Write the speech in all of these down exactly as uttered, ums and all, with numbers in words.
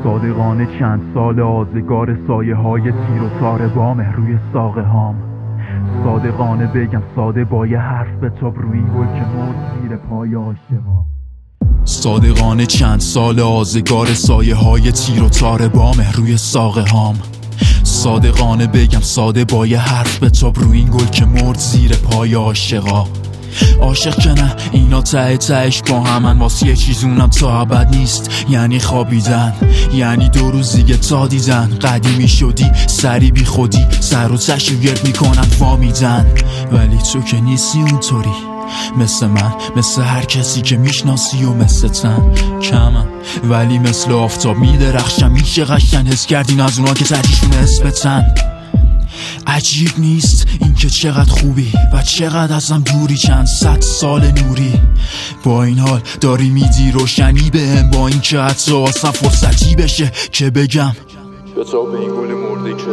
صادقانه چند سال آزگار سایه های تیر و تار بامه روی ساقه هام. صادقانه بگم ساده با یه حرف به تاب روی این گل که مرد زیر پای عاشقا. صادقانه چند سال آزگار سایه های تیر و تار بامه روی ساقه هام. صادقانه بگم ساده با یه حرف به تاب روی این گل که مرد زیر پای عاشقا. عاشق که نه اینا ته تهش با همن، واسه یه چیز اونم تا ابد نیست، یعنی خوابیدن، یعنی دو روز دیگه تا دیدن. قدیمی شدی سری بی خودی، سر و تشو گرد میکنن وامیدن. ولی تو که نیستی اونطوری، مثل من، مثل هر کسی که میشناسی و مثل تن کمم، ولی مثل آفتاب میدرخشم. میشه قشنگ حس کردین از اونا که ترجیشون اسمتن. عجیب نیست این که چقدر خوبی و چقدر ازم دوری، چند صد سال نوری. با این حال داری میدی روشنی بهم، با این که حتی اصلا فرصتی بشه که بگم به تا به این گل مرده که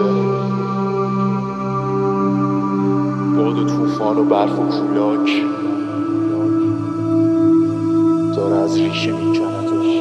باد و توفان و برف و کولاک داره از ریشه میکندش.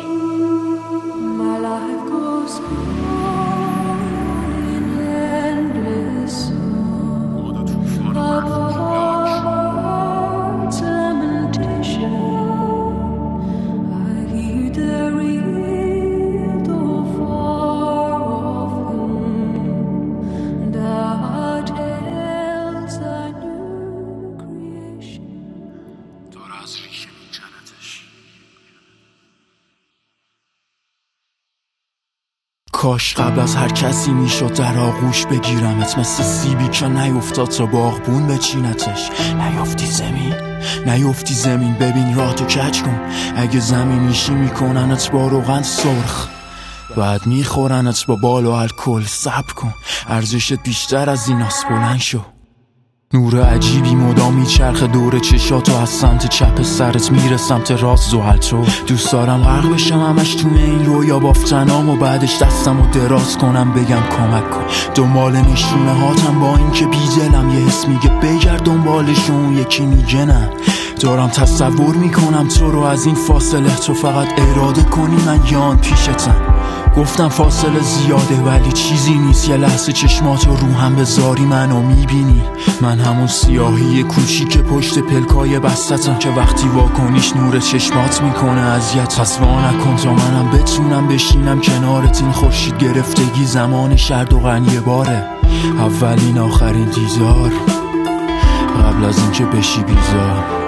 کاش قبل از هر کسی میشد در آغوش بگیرمت، مثل سیبی که نیفتاد تا باغبون بچینتش. نیافتی زمین، نیافتی زمین، ببین راه تو کج کن. اگه زمین میشی میکننت با روغن سرخ، بعد میخورنت با بال و الکل. صبر کن ارزشت بیشتر از این است، بلند شو. نور عجیبی مدام میچرخه دور چشاتو، از سمت چپ سرت میره سمت راست زحل تو. دوست دارم غرق بشم همش تو این رویا بافتنام و بعدش دستمو دراز کنم بگم کمک کن. دنبال نشونه هاتم با این که بی دلم، یه حس میگه بگرد دنبالشون، یکی میگه نه. دارم تصور میکنم تو رو از این فاصله، تو فقط اراده کنی من یان پیشتم. گفتم فاصله زیاده ولی چیزی نیست، یه لحظه چشماتو رو هم بذاری منو میبینی. من همون سیاهی کوچیک پشت پلکای بستتم که وقتی واکنیش نور چشمات میکنه اذیت. پس وا نکن تا منم بتونم بشینم کنارت، این خورشید گرفتگی زمان شرد و غنیه باره. اولین آخرین دیدار قبل از اینکه بشی بیزار.